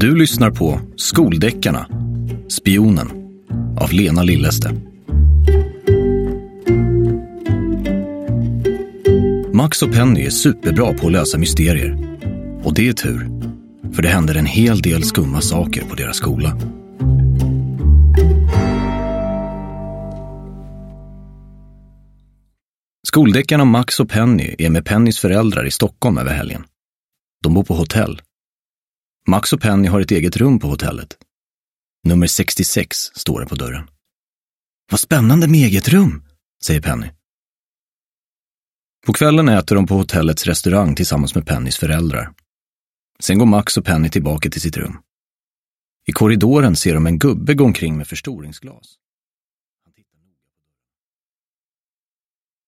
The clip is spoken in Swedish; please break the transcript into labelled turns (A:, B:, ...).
A: Du lyssnar på Skoldeckarna, Spionen av Lena Lilleste. Max och Penny är superbra på att lösa mysterier. Och det är tur, för det händer en hel del skumma saker på deras skola. Skoldeckarna Max och Penny är med Pennys föräldrar i Stockholm över helgen. De bor på hotell. Max och Penny har ett eget rum på hotellet. Nummer 66 står det på dörren. Vad spännande med eget rum, säger Penny. På kvällen äter de på hotellets restaurang tillsammans med Pennys föräldrar. Sen går Max och Penny tillbaka till sitt rum. I korridoren ser de en gubbe gå omkring med förstoringsglas.